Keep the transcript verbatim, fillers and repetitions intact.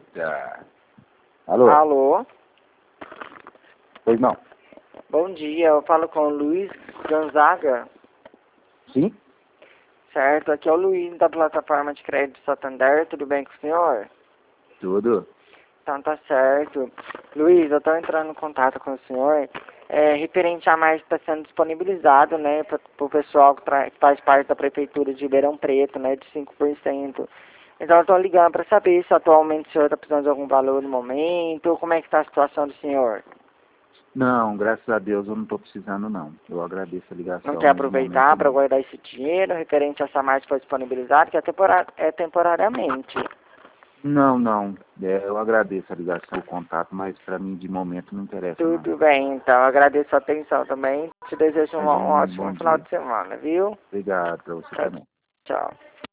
Eita. Alô? Alô? Pois não. Bom dia, eu falo com o Luiz Gonzaga. Sim? Certo, aqui é o Luiz da plataforma de crédito Santander, tudo bem com o senhor? Tudo. Então tá certo. Luiz, eu estou entrando em contato com o senhor, é, referente a mais que está sendo disponibilizado, né, para o pessoal que, tra- que faz parte da prefeitura de Ribeirão Preto, né, de cinco por cento. Então eu estou ligando para saber se atualmente o senhor está precisando de algum valor no momento, como é que está a situação do senhor? Não, graças a Deus eu não estou precisando não. Eu agradeço a ligação, Não quer mas no momento aproveitar para não. guardar esse dinheiro referente a essa margem que foi disponibilizada, que é, tempora é temporariamente. Não, não. É, eu agradeço a ligação, o contato, mas para mim de momento não interessa não. Tudo bem, então. Agradeço a atenção também. Te desejo um, um Imagina, um ótimo bom final dia. de semana, viu? Obrigado para você Tchau, também. tchau.